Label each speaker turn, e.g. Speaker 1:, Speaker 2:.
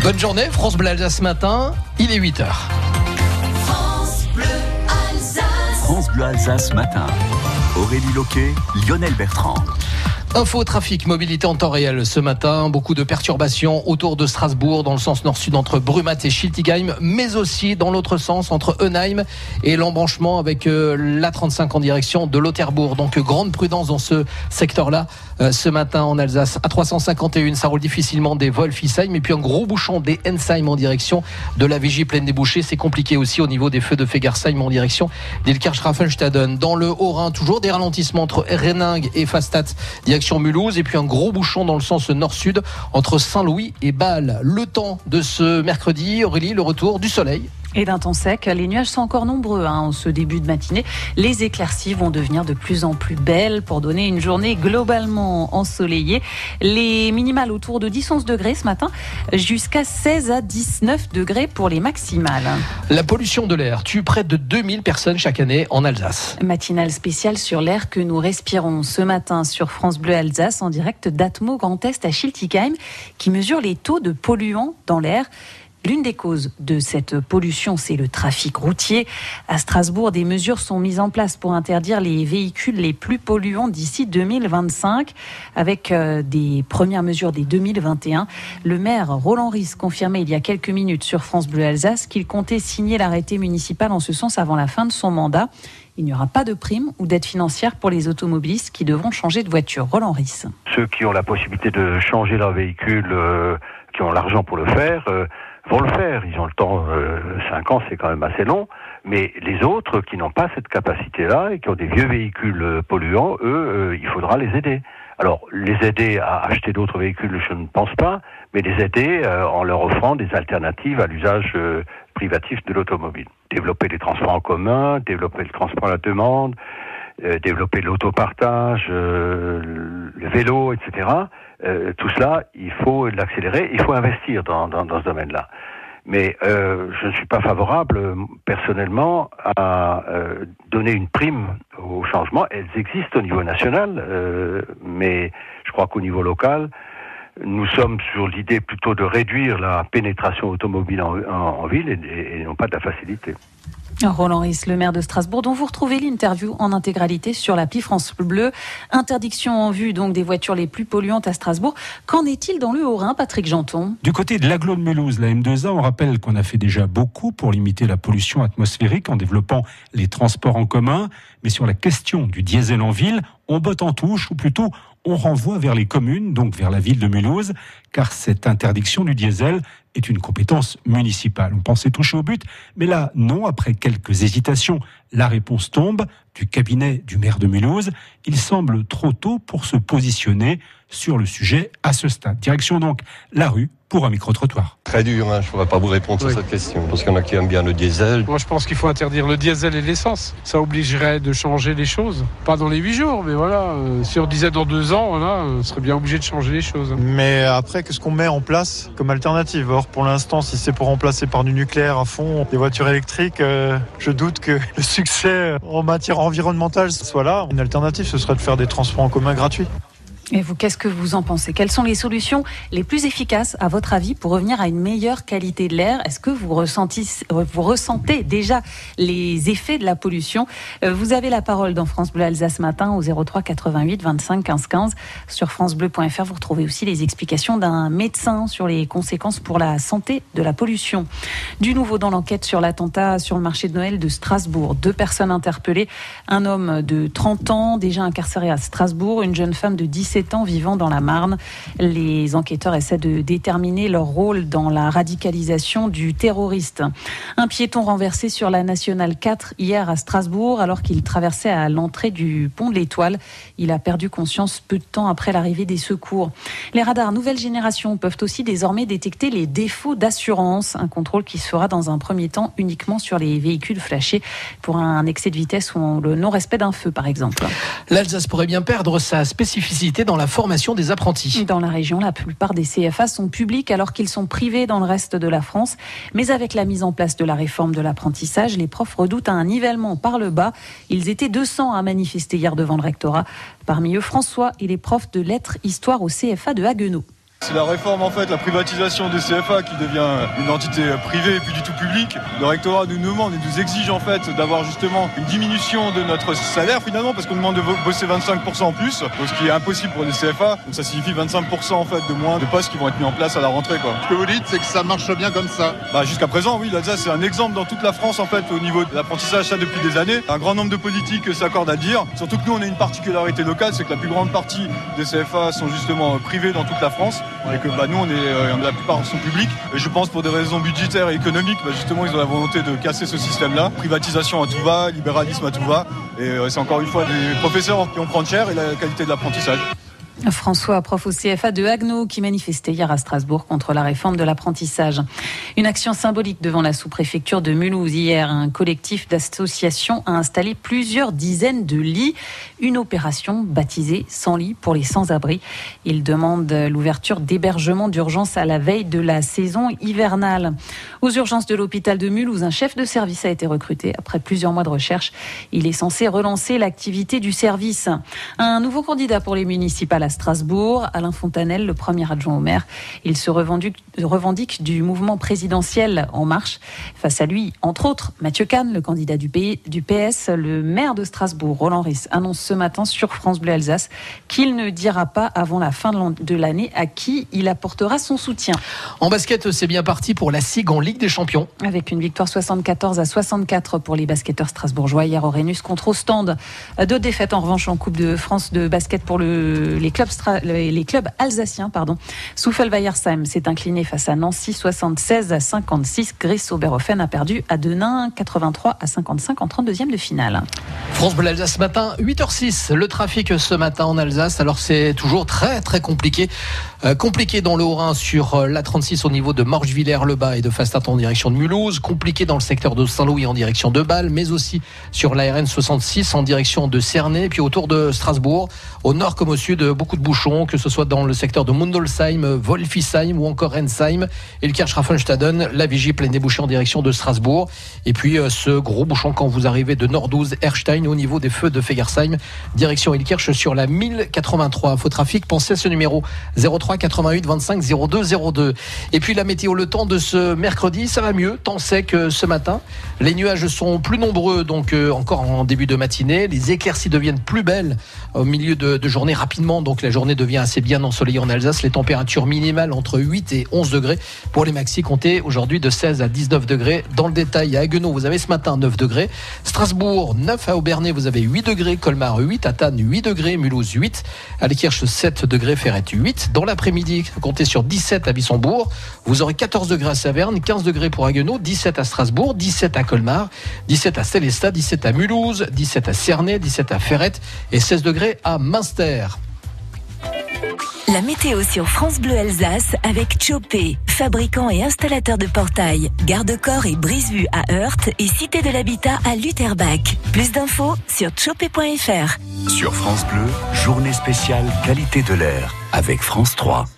Speaker 1: Bonne journée, France Bleu Alsace ce matin, il est 8h.
Speaker 2: France Bleu Alsace.
Speaker 3: France Bleu Alsace matin. Aurélie Loquet, Lionel Bertrand.
Speaker 1: Info, trafic, mobilité en temps réel ce matin. Beaucoup de perturbations autour de Strasbourg, dans le sens nord-sud entre Brumath et Schiltigheim, mais aussi dans l'autre sens entre Eunheim et l'embranchement avec l'A35 en direction de Lauterbourg. Donc grande prudence dans ce secteur-là ce matin en Alsace. A351, ça roule difficilement des Wolfisheim et puis un gros bouchon des Ensheim en direction de la Vigie pleine des bouchers. C'est compliqué aussi au niveau des feux de Fegersheim en direction d'Ilkirch-Raffenstaden. Dans le Haut-Rhin, toujours des ralentissements entre Renning et Fastatt, direction Mulhouse, et puis un gros bouchon dans le sens nord-sud entre Saint-Louis et Bâle. Le temps de ce mercredi, Aurélie, le retour du soleil.
Speaker 4: Et d'un temps sec, les nuages sont encore nombreux en ce début de matinée. Les éclaircies vont devenir de plus en plus belles pour donner une journée globalement ensoleillée. Les minimales autour de 10-11 degrés ce matin, jusqu'à 16 à 19 degrés pour les maximales.
Speaker 1: La pollution de l'air tue près de 2000 personnes chaque année en Alsace.
Speaker 4: Matinale spéciale sur l'air que nous respirons ce matin sur France Bleu Alsace en direct d'Atmo Grand Est à Schiltigheim qui mesure les taux de polluants dans l'air. L'une des causes de cette pollution, c'est le trafic routier. À Strasbourg, des mesures sont mises en place pour interdire les véhicules les plus polluants d'ici 2025, avec des premières mesures dès 2021. Le maire Roland Ries confirmait il y a quelques minutes sur France Bleu Alsace qu'il comptait signer l'arrêté municipal en ce sens avant la fin de son mandat. Il n'y aura pas de prime ou d'aide financière pour les automobilistes qui devront changer de voiture. Roland Ries.
Speaker 5: Ceux qui ont la possibilité de changer leur véhicule, qui ont l'argent pour le faire, vont le faire. Ils ont le temps, 5 ans c'est quand même assez long, mais les autres qui n'ont pas cette capacité-là et qui ont des vieux véhicules polluants, eux, il faudra les aider. Alors, les aider à acheter d'autres véhicules, je ne pense pas, mais les aider en leur offrant des alternatives à l'usage privatif de l'automobile. Développer les transports en commun, développer le transport à la demande, développer l'autopartage, le vélo, etc. Tout cela, il faut l'accélérer, il faut investir dans ce domaine-là. Mais je ne suis pas favorable, personnellement, à donner une prime au changement. Elles existent au niveau national, mais je crois qu'au niveau local, nous sommes sur l'idée plutôt de réduire la pénétration automobile en ville et non pas de la faciliter.
Speaker 4: Roland Ries, le maire de Strasbourg, dont vous retrouvez l'interview en intégralité sur l'appli France Bleu. Interdiction en vue donc des voitures les plus polluantes à Strasbourg. Qu'en est-il dans le Haut-Rhin, Patrick Janton ?
Speaker 6: Du côté de l'agglo de Mulhouse, la M2A, on rappelle qu'on a fait déjà beaucoup pour limiter la pollution atmosphérique en développant les transports en commun. Mais sur la question du diesel en ville, on botte en touche, ou plutôt on renvoie vers les communes, donc vers la ville de Mulhouse, car cette interdiction du diesel est une compétence municipale. On pensait toucher au but, mais là, non, après quelques hésitations, la réponse tombe du cabinet du maire de Mulhouse. Il semble trop tôt pour se positionner sur le sujet à ce stade. Direction donc la rue pour un micro-trottoir.
Speaker 7: Très dur, je ne pourrais pas vous répondre sur cette question, parce qu'il y en a qui aiment bien le diesel.
Speaker 8: Moi, je pense qu'il faut interdire le diesel et l'essence. Ça obligerait de changer les choses. Pas dans les 8 jours, mais voilà, si on disait dans 2 ans, voilà, on serait bien obligé de changer les choses.
Speaker 9: Mais après, qu'est-ce qu'on met en place comme alternative ? Or, pour l'instant, si c'est pour remplacer par du nucléaire à fond des voitures électriques, je doute que le succès en matière environnementale soit là. Une alternative, ce serait de faire des transports en commun gratuits.
Speaker 4: Et vous, qu'est-ce que vous en pensez ? Quelles sont les solutions les plus efficaces, à votre avis, pour revenir à une meilleure qualité de l'air ? Est-ce que vous ressentez déjà les effets de la pollution ? Vous avez la parole dans France Bleu Alsace matin au 03 88 25 15 15. Sur francebleu.fr, vous retrouvez aussi les explications d'un médecin sur les conséquences pour la santé de la pollution. Du nouveau dans l'enquête sur l'attentat sur le marché de Noël de Strasbourg. 2 personnes interpellées. Un homme de 30 ans, déjà incarcéré à Strasbourg, une jeune femme de 17 ans vivant dans la Marne. Les enquêteurs essaient de déterminer leur rôle dans la radicalisation du terroriste. Un piéton renversé sur la Nationale 4 hier à Strasbourg alors qu'il traversait à l'entrée du pont de l'Étoile. Il a perdu conscience peu de temps après l'arrivée des secours. Les radars nouvelle génération peuvent aussi désormais détecter les défauts d'assurance. Un contrôle qui se fera dans un premier temps uniquement sur les véhicules flashés pour un excès de vitesse ou le non-respect d'un feu par exemple.
Speaker 1: L'Alsace pourrait bien perdre sa spécificité dans la formation des apprentis.
Speaker 4: Dans la région, la plupart des CFA sont publics alors qu'ils sont privés dans le reste de la France. Mais avec la mise en place de la réforme de l'apprentissage, les profs redoutent un nivellement par le bas. Ils étaient 200 à manifester hier devant le rectorat. Parmi eux, François et les profs de lettres histoire au CFA de Haguenau.
Speaker 10: C'est la réforme en fait, la privatisation des CFA qui devient une entité privée et plus du tout publique. Le rectorat nous demande et nous exige en fait d'avoir justement une diminution de notre salaire finalement parce qu'on demande de bosser 25% en plus, ce qui est impossible pour les CFA. Donc ça signifie 25% en fait de moins de postes qui vont être mis en place à la rentrée quoi.
Speaker 11: Ce que vous dites, c'est que ça marche bien comme ça.
Speaker 10: Jusqu'à présent, oui, l'Alsace c'est un exemple dans toute la France en fait au niveau de l'apprentissage, ça depuis des années. Un grand nombre de politiques s'accordent à le dire. Surtout que nous on a une particularité locale, c'est que la plus grande partie des CFA sont justement privés dans toute la France et que nous la plupart sont publics et je pense pour des raisons budgétaires et économiques justement ils ont la volonté de casser ce système là, privatisation à tout va, libéralisme à tout va et c'est encore une fois des professeurs qui ont prendre cher et la qualité de l'apprentissage.
Speaker 4: François, prof au CFA de Haguenau, qui manifestait hier à Strasbourg contre la réforme de l'apprentissage. Une action symbolique devant la sous-préfecture de Mulhouse. Hier, un collectif d'associations a installé plusieurs dizaines de lits. Une opération baptisée « Sans lit » pour les sans-abri. Ils demandent l'ouverture d'hébergements d'urgence à la veille de la saison hivernale. Aux urgences de l'hôpital de Mulhouse, un chef de service a été recruté. Après plusieurs mois de recherche, il est censé relancer l'activité du service. Un nouveau candidat pour les municipales à Strasbourg, Alain Fontanel, le premier adjoint au maire. Il se revendique du mouvement présidentiel En Marche. Face à lui, entre autres, Mathieu Kahn, le candidat du PS. Le maire de Strasbourg, Roland Ries, annonce ce matin sur France Bleu Alsace qu'il ne dira pas avant la fin de l'année à qui il apportera son soutien.
Speaker 1: En basket, c'est bien parti pour la SIG en Ligue des Champions.
Speaker 4: Avec une victoire 74-64 pour les basketteurs strasbourgeois hier au Rhenus contre Ostende. 2 défaites en revanche en Coupe de France de basket pour les clubs alsaciens. Soufel-Weiersheim s'est incliné face à Nancy 76-56. Gris Oberhofen a perdu à Denain 83-55 en 32e de finale.
Speaker 1: France Bleu Alsace ce matin, 8h06. Le trafic ce matin en Alsace. Alors c'est toujours très très compliqué. Compliqué dans le Haut-Rhin sur l'A36 au niveau de Morges-Villers-le-Bas et de Fastat en direction de Mulhouse. Compliqué dans le secteur de Saint-Louis en direction de Bâle, mais aussi sur la RN 66 en direction de Cernay. Et puis autour de Strasbourg, au nord comme au sud, beaucoup de bouchons, que ce soit dans le secteur de Mundolsheim, Wolfisheim ou encore Rensheim. Et le Kirchraffenstaden, la Vigie pleine débouchée en direction de Strasbourg. Et puis ce gros bouchon quand vous arrivez de Nord-12, Erstein au niveau des feux de Fegersheim, direction Ilkirch sur la 1083. Faux trafic, pensez à ce numéro 03 88 25 02 02. Et puis la météo, le temps de ce mercredi, ça va mieux, temps sec ce matin. Les nuages sont plus nombreux, donc encore en début de matinée. Les éclaircies deviennent plus belles au milieu de journée rapidement, donc la journée devient assez bien ensoleillée en Alsace. Les températures minimales entre 8 et 11 degrés. Pour les maxis, comptez aujourd'hui de 16 à 19 degrés. Dans le détail, à Haguenau, vous avez ce matin 9 degrés. Strasbourg, 9 à Aubernais, vous avez 8 degrés. Colmar, 8. À Thann, 8 degrés. Mulhouse, 8. À Leekirch, 7 degrés. Ferrette, 8. Dans l'après-midi, comptez sur 17 à Wissembourg. Vous aurez 14 degrés à Saverne, 15 degrés pour Haguenau, 17 à Strasbourg, 17 à Colmar, 17 à Sélestat, 17 à Mulhouse, 17 à Cernay, 17 à Ferrette et 16 degrés à Münster.
Speaker 12: La météo sur France Bleu Alsace avec Chopé, fabricant et installateur de portails, garde-corps et brise-vue à Heurte et Cité de l'Habitat à Lutterbach. Plus d'infos sur chopé.fr.
Speaker 3: Sur France Bleu, journée spéciale qualité de l'air avec France 3.